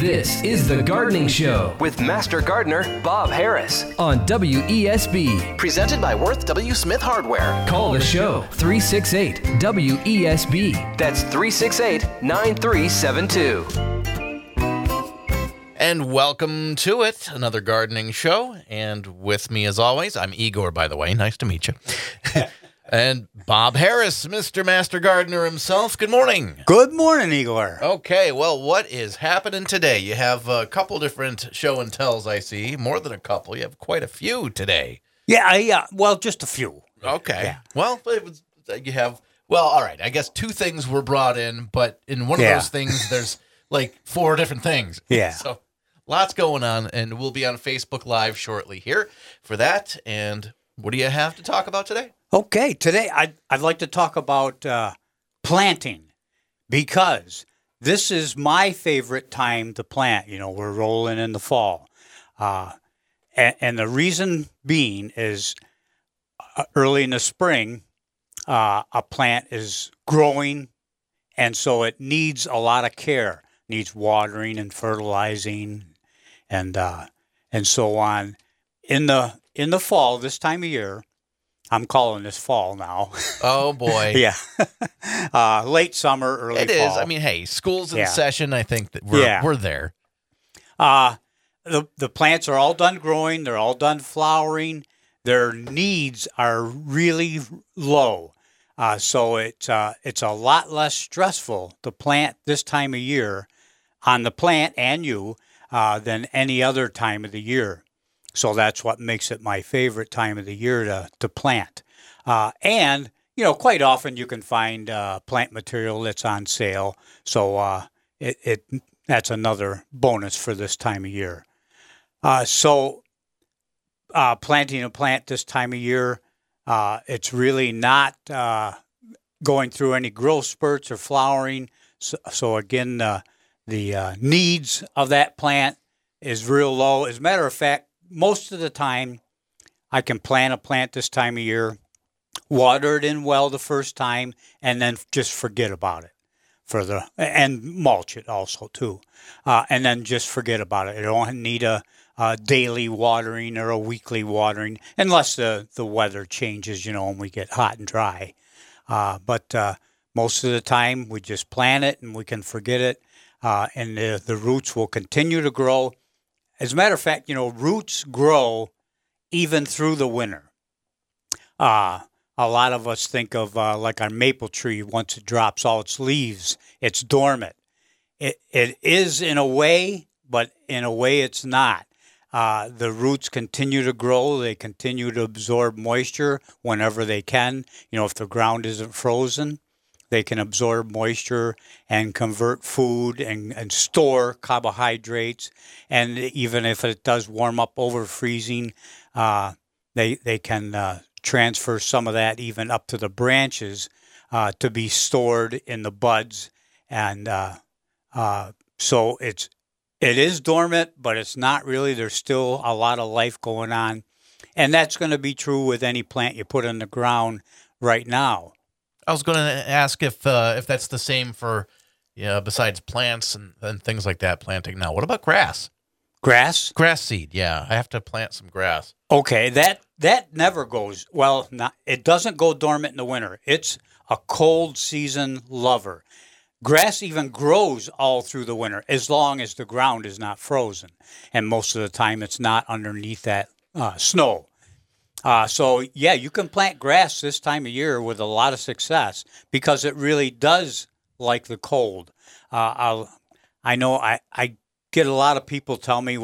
This is The Gardening Show with Master Gardener Bob Harris on WESB. Presented by Worth W. Smith Hardware. Call the show 368-WESB. That's 368-9372. And welcome to it, another gardening show. And with me, as always, I'm Igor, by the way. Nice to meet you. And Bob Harris, Mr. Master Gardener himself. Good morning. Good morning, Igor. Okay, well, what is happening today? You have a couple different show and tells, I see. More than a couple. You have quite a few today. Yeah, well, just a few. Okay. Yeah. Well, you have, all right. I guess two things were brought in, but in one of those things, there's like four different things. Yeah. So lots going on, and we'll be on Facebook Live shortly here for that. And what do you have to talk about today? Okay, today I'd like to talk about planting, because this is my favorite time to plant. You know, we're rolling in the fall. And the reason being is early in the spring, a plant is growing, and so it needs a lot of care, needs watering and fertilizing and so on. In the fall, this time of year, I'm calling this fall now. Oh, boy. Yeah. Late summer, early fall. It is. I mean, hey, school's in session. I think that we're there. The plants are all done growing. They're all done flowering. Their needs are really low. So it's a lot less stressful to plant this time of year on the plant and you than any other time of the year. So that's what makes it my favorite time of the year to plant. And, you know, quite often you can find plant material that's on sale. So that's another bonus for this time of year. So planting a plant this time of year, it's really not going through any growth spurts or flowering. So again, the needs of that plant is real low. As a matter of fact, most of the time, I can plant a plant this time of year, water it in well the first time, and then just forget about it and mulch it also too, and then just forget about it. I don't need a daily watering or a weekly watering unless the weather changes, you know, and we get hot and dry. But most of the time, we just plant it and we can forget it, and the roots will continue to grow. As a matter of fact, you know, roots grow even through the winter. A lot of us think of like our maple tree, once it drops all its leaves, it's dormant. It is in a way, but in a way it's not. The roots continue to grow. They continue to absorb moisture whenever they can. You know, if the ground isn't frozen, they can absorb moisture and convert food and store carbohydrates. And even if it does warm up over freezing, they can transfer some of that even up to the branches to be stored in the buds. And so it is dormant, but it's not really. There's still a lot of life going on. And that's going to be true with any plant you put in the ground right now. I was going to ask if that's the same for, besides plants and things like that, planting now. What about grass? Grass? Grass seed, yeah. I have to plant some grass. Okay, that never goes, it doesn't go dormant in the winter. It's a cold season lover. Grass even grows all through the winter as long as the ground is not frozen. And most of the time it's not underneath that snow. So, you can plant grass this time of year with a lot of success because it really does like the cold. I know I get a lot of people tell me,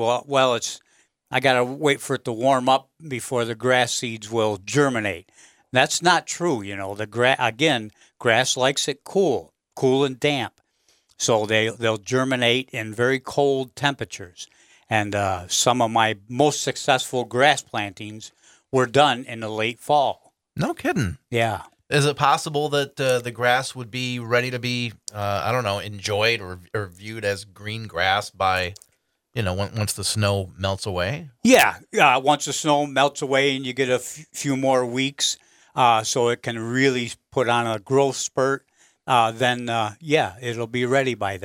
I got to wait for it to warm up before the grass seeds will germinate. That's not true. You know, grass likes it cool and damp. So they'll germinate in very cold temperatures. And some of my most successful grass plantings were done in the late fall. No kidding. Yeah. Is it possible that the grass would be ready to be, enjoyed or viewed as green grass by, once the snow melts away? Yeah. Once the snow melts away and you get a few more weeks, so it can really put on a growth spurt, then it'll be ready by then.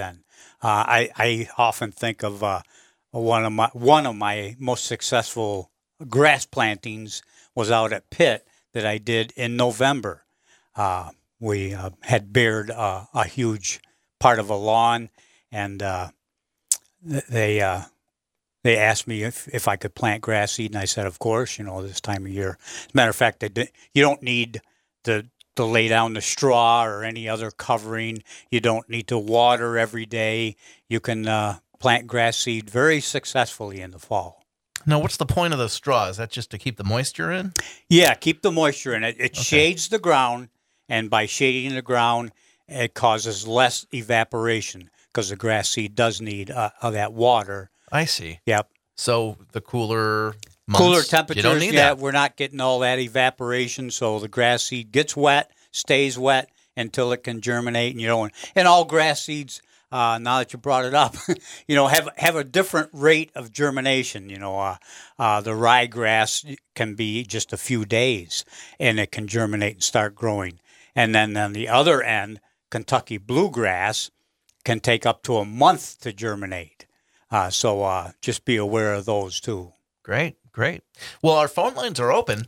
I often think of one of my most successful grass plantings was out at Pitt that I did in November. We had bared a huge part of a lawn, and they asked me if I could plant grass seed, and I said, of course, this time of year. As a matter of fact, you don't need to lay down the straw or any other covering. You don't need to water every day. You can plant grass seed very successfully in the fall. Now, what's the point of the straw? Is that just to keep the moisture in? Yeah, keep the moisture in. It shades the ground, and by shading the ground, it causes less evaporation because the grass seed does need that water. I see. Yep. So the cooler months, cooler temperatures, you don't need that. we're not getting all that evaporation, so the grass seed gets wet, stays wet until it can germinate, and all grass seeds, now that you brought it up, have a different rate of germination. The ryegrass can be just a few days, and it can germinate and start growing. And then on the other end, Kentucky bluegrass can take up to a month to germinate. So just be aware of those too. Great. Well, our phone lines are open,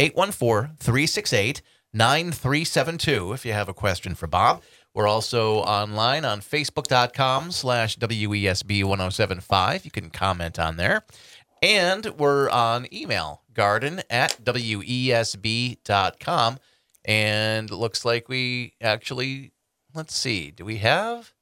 814-368-9372 if you have a question for Bob. We're also online on Facebook.com/WESB1075. You can comment on there. And we're on email, garden@WESB.com. And it looks like we actually, let's see, do we have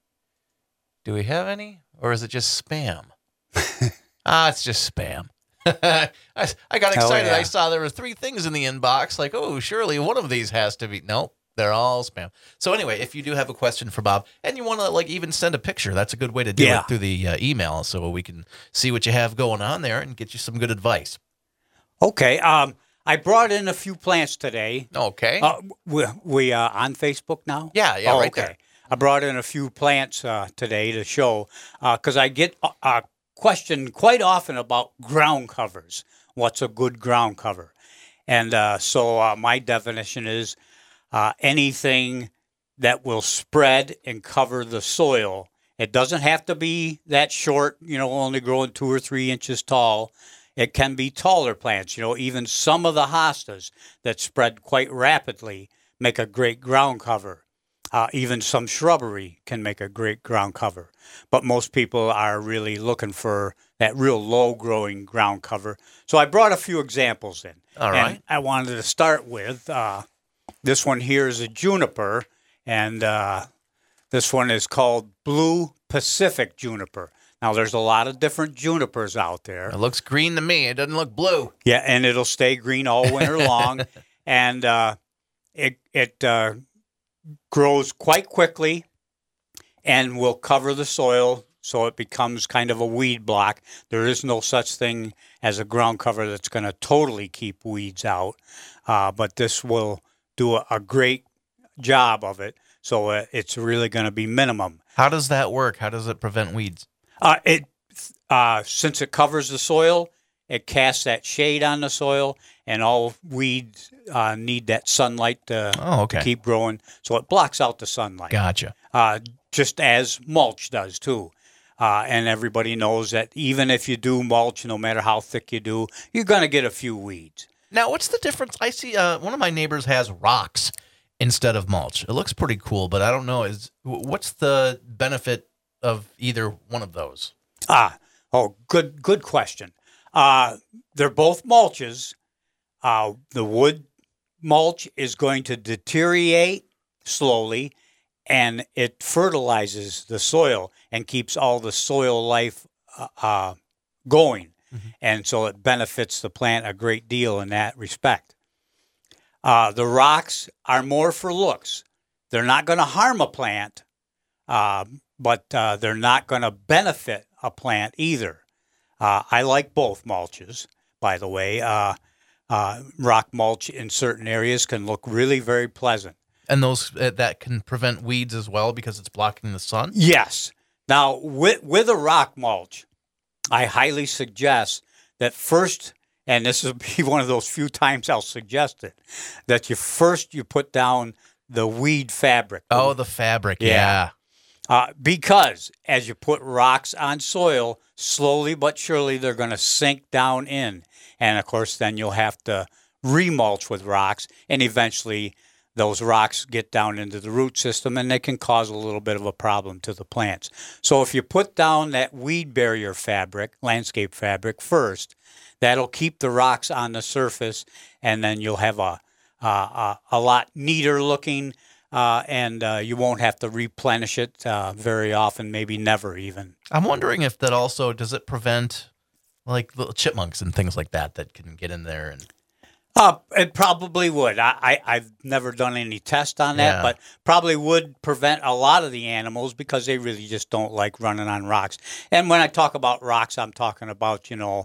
any? Or is it just spam? It's just spam. I got excited. Yeah. I saw there were 3 things in the inbox. Like, surely one of these has to be. Nope, they're all spam. So anyway, if you do have a question for Bob and you want to even send a picture, that's a good way to do it through the email, so we can see what you have going on there and get you some good advice. Okay. I brought in a few plants today. Okay. We on Facebook now? Yeah, right there. I brought in a few plants today to show because I get a question quite often about ground covers. What's a good ground cover? And so my definition is anything that will spread and cover the soil. It doesn't have to be that short, only growing 2 or 3 inches tall. It can be taller plants. Even some of the hostas that spread quite rapidly make a great ground cover. Even some shrubbery can make a great ground cover. But most people are really looking for that real low-growing ground cover. So I brought a few examples in. All right. And I wanted to start with this one here is a juniper, and this one is called Blue Pacific Juniper. Now, there's a lot of different junipers out there. It looks green to me. It doesn't look blue. Yeah, and it'll stay green all winter long. And it grows quite quickly and will cover the soil so it becomes kind of a weed block. There is no such thing as a ground cover that's going to totally keep weeds out, but this will do a great job of it. So it's really going to be minimum. How does that work? How does it prevent weeds? Since it covers the soil, it casts that shade on the soil, and all weeds need that sunlight to keep growing. So it blocks out the sunlight. Gotcha. Just as mulch does too. And everybody knows that even if you do mulch, no matter how thick you do, you're going to get a few weeds. Now, what's the difference? I see one of my neighbors has rocks instead of mulch. It looks pretty cool, but I don't know. What's the benefit of either one of those? Good question. They're both mulches. The wood mulch is going to deteriorate slowly, and it fertilizes the soil and keeps all the soil life going. Mm-hmm. And so it benefits the plant a great deal in that respect. The rocks are more for looks. They're not going to harm a plant, but they're not going to benefit a plant either. I like both mulches, by the way. Rock mulch in certain areas can look really very pleasant. And those that can prevent weeds as well because it's blocking the sun? Yes. Now, with a rock mulch, I highly suggest that first, and this will be one of those few times I'll suggest it, that you put down the weed fabric. Oh, the fabric, yeah. Because as you put rocks on soil, slowly but surely they're going to sink down in. And, of course, then you'll have to remulch with rocks, and eventually those rocks get down into the root system, and they can cause a little bit of a problem to the plants. So if you put down that weed barrier fabric, landscape fabric first, that'll keep the rocks on the surface, and then you'll have a lot neater looking, and you won't have to replenish it very often, maybe never even. I'm wondering if that also, does it prevent like little chipmunks and things like that can get in there? And It probably would. I've never done any test on that, Yeah. but probably would prevent a lot of the animals because they really just don't like running on rocks. And when I talk about rocks, I'm talking about,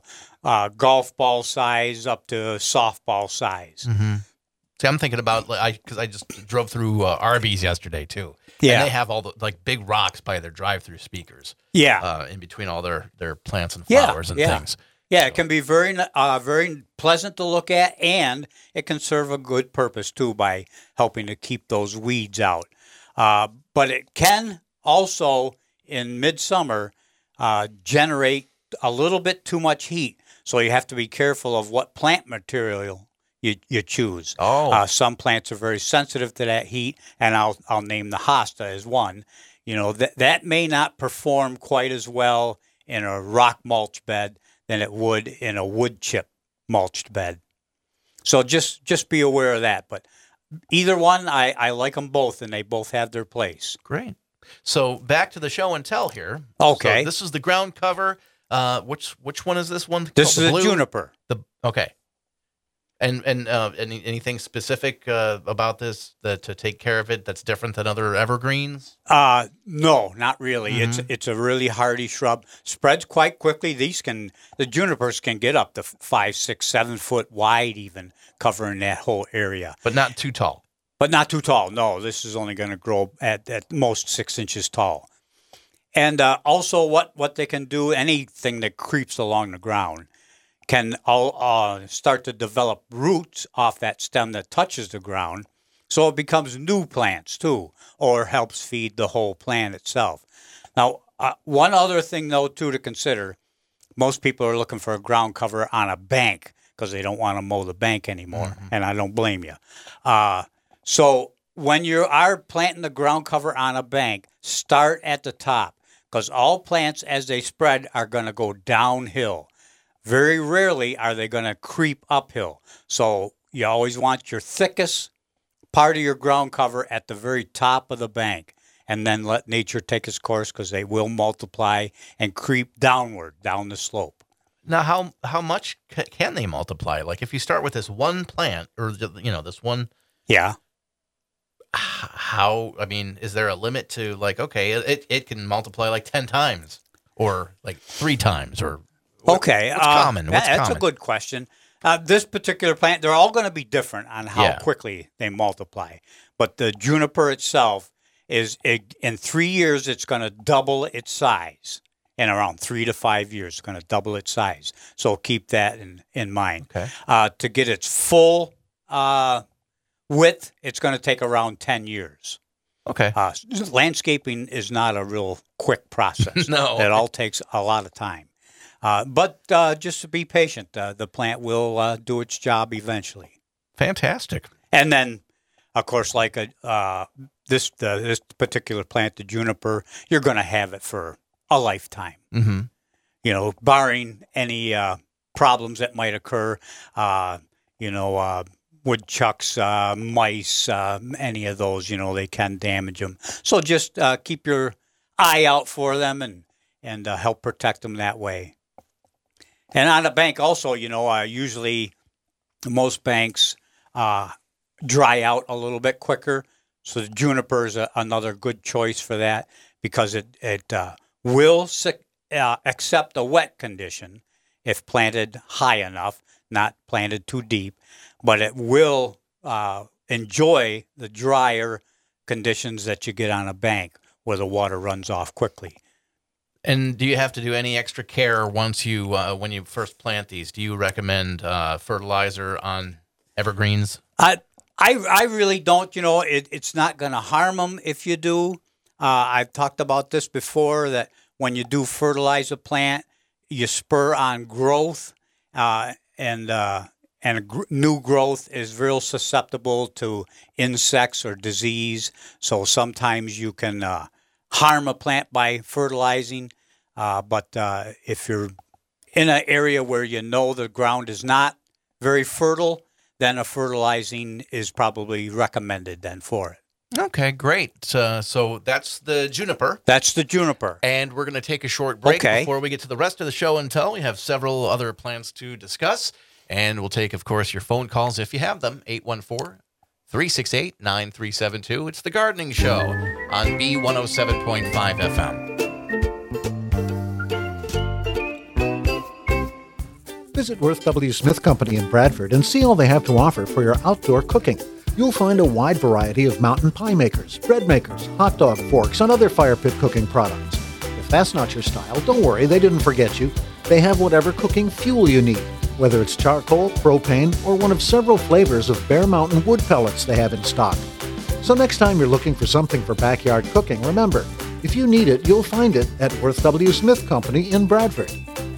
golf ball size up to softball size. Mm-hmm. See, I'm thinking about, because I just drove through Arby's yesterday too. Yeah. And they have all the big rocks by their drive-through speakers. Yeah. In between all their plants and Yeah, flowers and yeah. things. Yeah, it can be very pleasant to look at, and it can serve a good purpose, too, by helping to keep those weeds out. But it can also, in midsummer, generate a little bit too much heat. So you have to be careful of what plant material you choose. Oh. Some plants are very sensitive to that heat, and I'll name the hosta as one. That may not perform quite as well in a rock mulch bed than it would in a wood chip mulched bed. So just be aware of that. But either one, I like them both, and they both have their place. Great. So back to the show and tell here. Okay. So this is the ground cover. Which one is this one? This called? is The a blue? juniper. Okay. And anything specific about this to take care of it that's different than other evergreens? No, not really. Mm-hmm. It's a really hardy shrub. Spreads quite quickly. The junipers can get up to 5, 6, 7 foot wide, even covering that whole area. But not too tall. But not too tall. No, this is only going to grow at most 6 inches tall. And also, what they can do, anything that creeps along the ground can all start to develop roots off that stem that touches the ground, so it becomes new plants too, or helps feed the whole plant itself. Now, one other thing though too to consider, most people are looking for a ground cover on a bank because they don't want to mow the bank anymore, and I don't blame you. So when you are planting the ground cover on a bank, start at the top, because all plants as they spread are going to go downhill. Very rarely are they going to creep uphill. So you always want your thickest part of your ground cover at the very top of the bank, and then let nature take its course, because they will multiply and creep downward down the slope. Now, how much can they multiply? Like if you start with this one plant, or this one. Yeah. Is there a limit to it can multiply like 10 times or like 3 times or? Okay. What's common? That's a good question. This particular plant, they're all going to be different on how quickly they multiply. But the juniper itself in 3 years, it's going to double its size. In around 3 to 5 years, it's going to double its size. So keep that in mind. Okay. To get its full width, it's going to take around 10 years. Okay. Landscaping is not a real quick process. No. It all takes a lot of time. But just to be patient, the plant will do its job eventually. Fantastic. And then, of course, like this particular plant, the juniper, you're going to have it for a lifetime. Mm-hmm. Barring any problems that might occur, woodchucks, mice, any of those, they can damage them. So just keep your eye out for them and help protect them that way. And on a bank also, usually most banks dry out a little bit quicker. So the juniper is another good choice for that, because it will accept a wet condition if planted high enough, not planted too deep, but it will enjoy the drier conditions that you get on a bank where the water runs off quickly. And do you have to do any extra care once you when you first plant these? Do you recommend fertilizer on evergreens? I really don't. It's not going to harm them if you do. I've talked about this before, that when you do fertilize a plant, you spur on growth, new growth is real susceptible to insects or disease. So sometimes you can harm a plant by fertilizing. But if you're in an area where you know the ground is not very fertile, then a fertilizing is probably recommended then for it. Okay, great. So that's the juniper. That's the juniper. And we're going to take a short break Okay. before we get to the rest of the show and tell. We have several other plants to discuss. And we'll take, of course, your phone calls if you have them. 814-368-9372. It's The Gardening Show on B107.5 FM. Visit Worth W. Smith Company in Bradford and see all they have to offer for your outdoor cooking. You'll find a wide variety of mountain pie makers, bread makers, hot dog forks, and other fire pit cooking products. If that's not your style, don't worry, they didn't forget you. They have whatever cooking fuel you need, whether it's charcoal, propane, or one of several flavors of Bear Mountain wood pellets they have in stock. So next time you're looking for something for backyard cooking, remember, if you need it, you'll find it at Worth W. Smith Company in Bradford.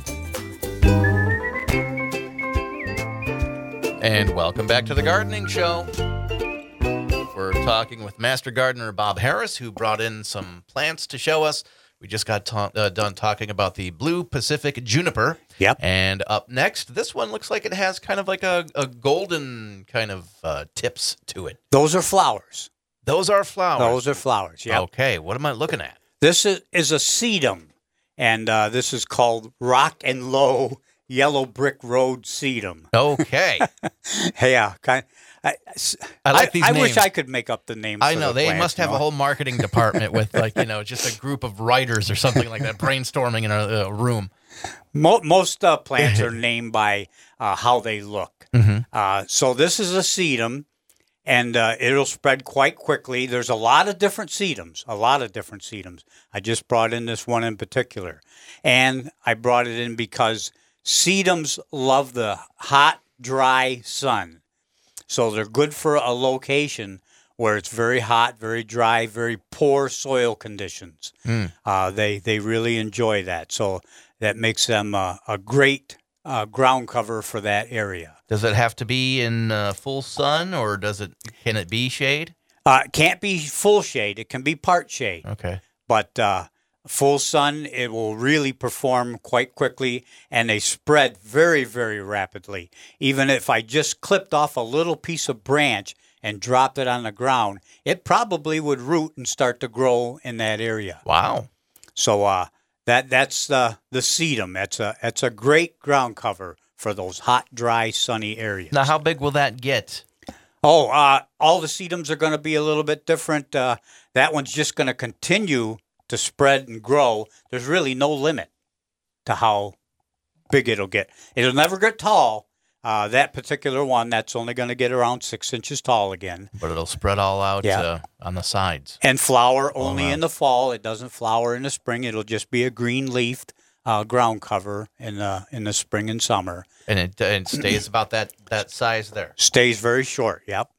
And welcome back to The Gardening Show. We're talking with Master Gardener Bob Harris, who brought in some plants to show us. We just got done talking about the Blue Pacific Juniper. Yep. And up next, this one looks like it has kind of like a golden kind of tips to it. Those are flowers. Those are flowers. Those are flowers, yeah. Okay, what am I looking at? This is a sedum, and this is called Rock and Low Yellow Brick Road Sedum. Okay. Yeah, I like these I names. wish I could make up the names. I for know. the They plants, must have a whole marketing department with, like, just a group of writers or something like that brainstorming in a room. Most plants are named by how they look. Mm-hmm. So this is a sedum, and it'll spread quite quickly. There's a lot of different sedums, I just brought in this one in particular. And I brought it in because sedums love the hot, dry sun. So they're good for a location where it's very hot, very dry, very poor soil conditions. They really enjoy that. So that makes them a great ground cover for that area. Does it have to be in full sun, or can it be shade? It can't be full shade. It can be part shade. Okay. But full sun, it will really perform quite quickly, and they spread very, very rapidly. Even if I just clipped off a little piece of branch and dropped it on the ground, it probably would root and start to grow in that area. Wow. So that's the sedum. That's a great ground cover for those hot, dry, sunny areas. Now, how big will that get? Oh, all the sedums are going to be a little bit different. That one's just going to continue to spread and grow. There's really no limit to how big it'll get. It'll never get tall. That particular one, that's only going to get around 6 inches tall again. But it'll spread all out Yeah. On the sides. And flower only wow. in the fall. It doesn't flower in the spring. It'll just be a green-leafed ground cover in the spring and summer. And it stays about that size there. Stays very short, yep.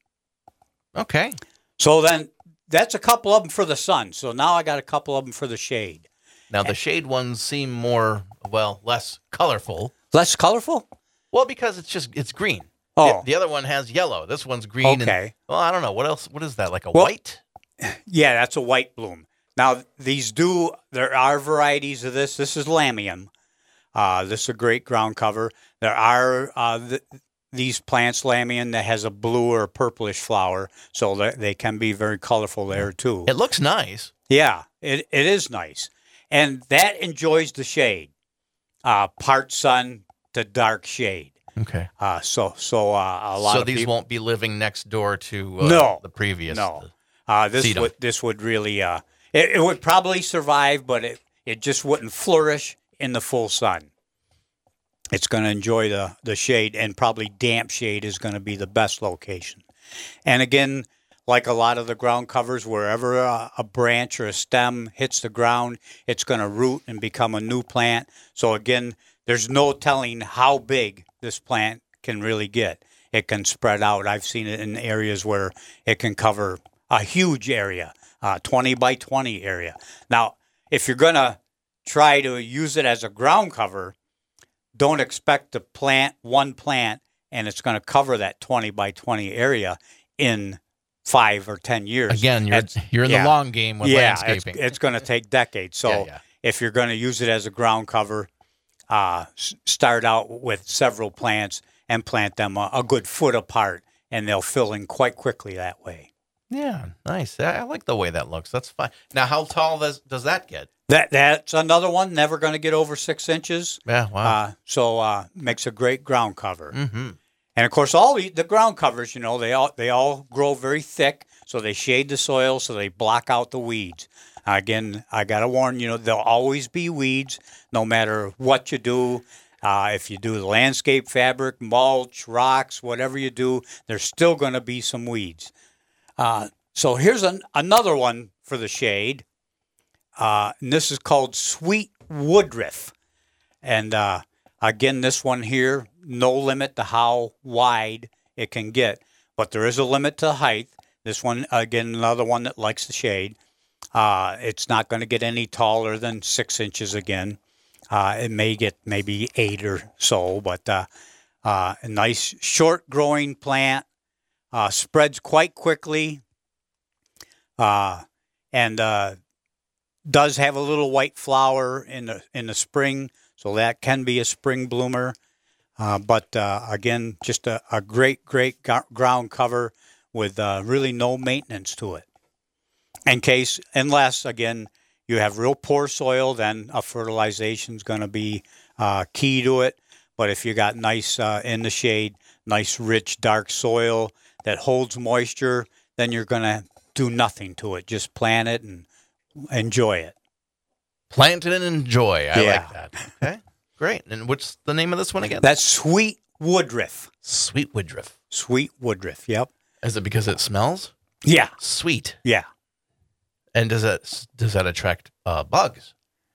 Okay. So then that's a couple of them for the sun. So now I got a couple of them for the shade. Now, the shade ones seem less colorful. Less colorful? Well, because it's green. Oh. The other one has yellow. This one's green. Okay. And, I don't know. What else? What is that? Like a Well- white? Yeah, that's a white bloom. Now, there are varieties of this. This is Lamium. This is a great ground cover. There are these plants, Lamium, that has a blue or purplish flower, so they can be very colorful there, too. It looks nice. Yeah, it is nice. And that enjoys the shade, part sun to dark shade. Okay. So a lot So of these people, won't be living next door to No. the previous. No. sedum. This would really it would probably survive, but it just wouldn't flourish in the full sun. It's going to enjoy the shade, and probably damp shade is going to be the best location. And again, like a lot of the ground covers, wherever a branch or a stem hits the ground, it's going to root and become a new plant. So again, there's no telling how big this plant can really get. It can spread out. I've seen it in areas where it can cover a huge area, 20 by 20 area. Now, if you're going to try to use it as a ground cover, don't expect to plant one plant and it's going to cover that 20 by 20 area in 5 or 10 years. Again, you're in the long game with landscaping. It's going to take decades. So if you're going to use it as a ground cover, start out with several plants and plant them a good foot apart, and they'll fill in quite quickly that way. Yeah, nice. I like the way that looks. That's fine. Now, how tall does that get? That's another one, never going to get over 6 inches. Yeah, wow. So makes a great ground cover. Mm-hmm. And, of course, all the ground covers, they all grow very thick, so they shade the soil, so they block out the weeds. Again, I got to warn you, there'll always be weeds no matter what you do. If you do the landscape fabric, mulch, rocks, whatever you do, there's still going to be some weeds. So here's another one for the shade. And this is called sweet woodruff. And again, this one here, no limit to how wide it can get. But there is a limit to height. This one, again, another one that likes the shade. It's not going to get any taller than 6 inches again. It may get maybe 8 or so, but a nice short-growing plant, spreads quite quickly, and does have a little white flower in the spring, so that can be a spring bloomer. But again, just a great ground cover with really no maintenance to it. Unless, again, you have real poor soil, then a fertilization is going to be key to it. But if you got nice, in the shade, nice, rich, dark soil that holds moisture, then you're going to do nothing to it. Just plant it and enjoy it. Plant it and enjoy. I like that. Okay, great. And what's the name of this one again? That's sweet woodruff. Sweet woodruff. Sweet woodruff, yep. Is it because it smells? Yeah. Sweet. Yeah. And does that attract bugs?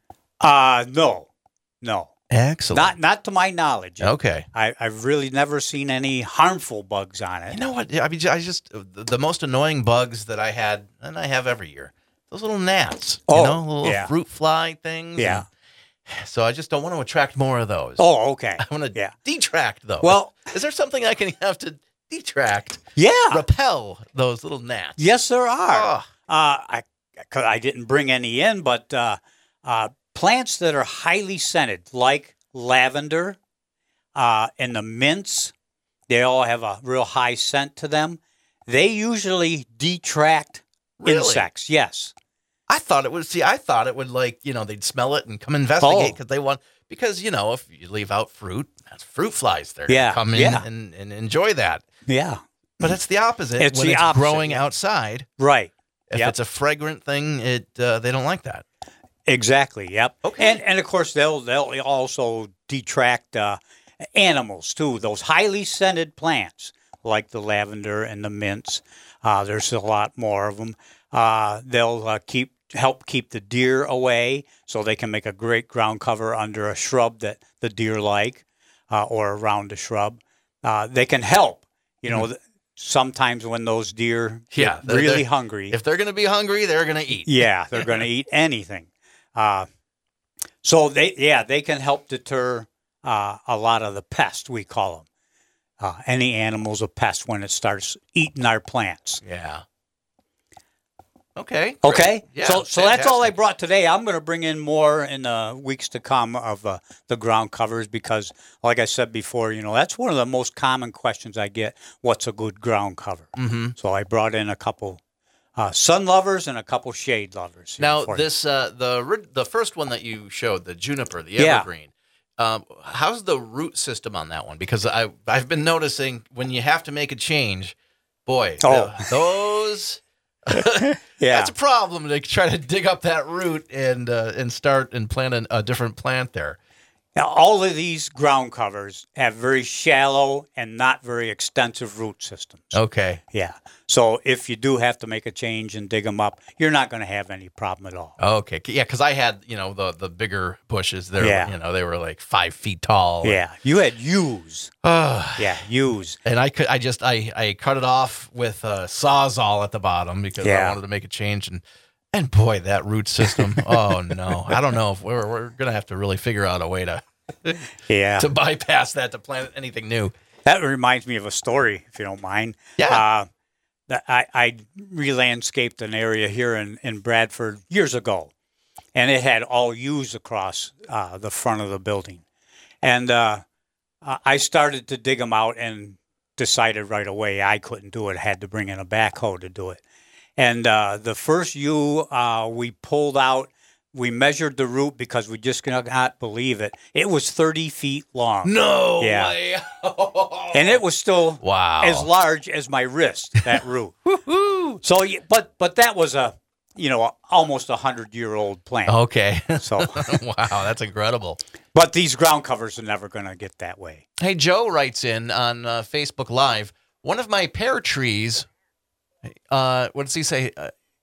No. Excellent. Not to my knowledge. Okay. I've really never seen any harmful bugs on it. You know what? I mean, the most annoying bugs that I had, and I have every year, those little gnats. Little fruit fly things. Yeah. So I just don't want to attract more of those. Oh, okay. I want to detract those. Well, is there something I can have to detract? Yeah. Repel those little gnats. Yes, there are. Oh. I didn't bring any in, but plants that are highly scented, like lavender and the mints, they all have a real high scent to them. They usually detract insects. Yes. I thought it would they'd smell it and come investigate because if you leave out fruit, that's fruit flies. They're going to come in and enjoy that. Yeah. But it's the opposite It's when the it's opposite, growing outside. Right. If it's a fragrant thing, they don't like that. Exactly. Yep. Okay. And of course they'll also detract animals too. Those highly scented plants like the lavender and the mints. There's a lot more of them. They'll help keep the deer away, so they can make a great ground cover under a shrub that the deer like, or around a shrub. They can help. Sometimes when those deer get really hungry. If they're going to be hungry, they're going to eat. Yeah, they're going to eat anything. So they can help deter a lot of the pests, we call them. Any animal's a pest when it starts eating our plants. Yeah. Okay. Okay. Yeah, so that's all I brought today. I'm going to bring in more in the weeks to come of the ground covers because, like I said before, that's one of the most common questions I get. What's a good ground cover? Mm-hmm. So I brought in a couple sun lovers and a couple shade lovers. Now this the first one that you showed, the juniper, the evergreen. How's the root system on that one? Because I've been noticing when you have to make a change, boy, those. That's a problem to try to dig up that root and start and plant a different plant there. Now, all of these ground covers have very shallow and not very extensive root systems. Okay. Yeah. So if you do have to make a change and dig them up, you're not going to have any problem at all. Okay. Yeah, because I had, the bigger bushes. They Yeah. they were like 5 feet tall. Yeah. You had yews. Yeah, yews. And I cut it off with a Sawzall at the bottom because I Yeah. wanted to make a change. And boy, that root system. Oh, no. I don't know if we're going to have to really figure out a way to Yeah. to bypass that to plant anything new. That reminds me of a story, if you don't mind. Yeah. I re-landscaped an area here in Bradford years ago, and it had all yews across the front of the building. And I started to dig them out and decided right away I couldn't do it. I had to bring in a backhoe to do it. And the first yew we pulled out, we measured the root because we just could not believe it. It was 30 feet long. No Yeah. way. And it was still Wow. as large as my wrist, that root. So, but that was almost 100-year-old plant. Okay. So, Wow, that's incredible. but these ground covers are never going to get that way. Hey, Joe writes in on Facebook Live, one of my pear trees, what does he say?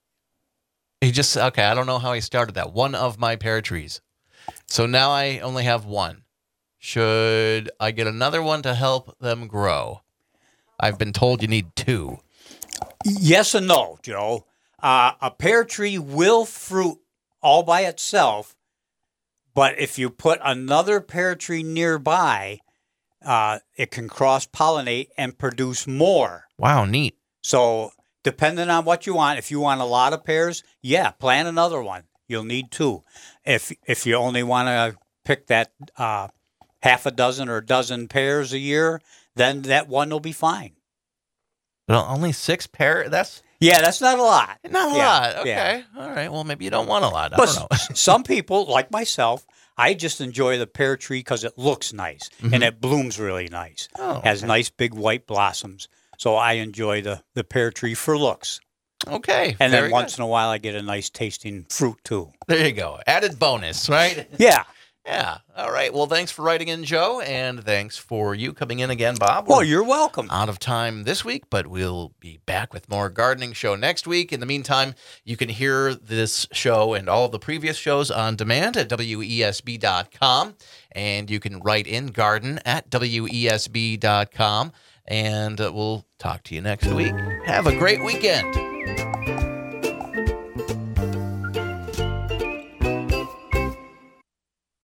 I don't know how he started that. One of my pear trees. So now I only have one. Should I get another one to help them grow? I've been told you need 2. Yes and no, Joe. A pear tree will fruit all by itself, but if you put another pear tree nearby, it can cross-pollinate and produce more. Wow, neat. So depending on what you want, if you want a lot of pears, yeah, plant another one. You'll need 2. If you only want to pick that half a dozen or a dozen pears a year, then that one will be fine. Well, only 6 pear? That's Yeah, that's not a lot. not a Yeah, lot. Okay. yeah. All right. Well, maybe you don't want a lot. I But don't know. some people, like myself, I just enjoy the pear tree because it looks nice and it blooms really nice. Oh, Has nice big white blossoms. So I enjoy the pear tree for looks. Okay. And very then once in a while I get a nice tasting fruit too. good. There you go. Added bonus, right? Yeah. Yeah. All right. Well, thanks for writing in, Joe, and thanks for you coming in again, Bob. Well, We're you're welcome. out of time this week, but we'll be back with more gardening show next week. In the meantime, you can hear this show and all of the previous shows on demand at WESB.com, and you can write in garden at WESB.com, and we'll talk to you next week. Have a great weekend.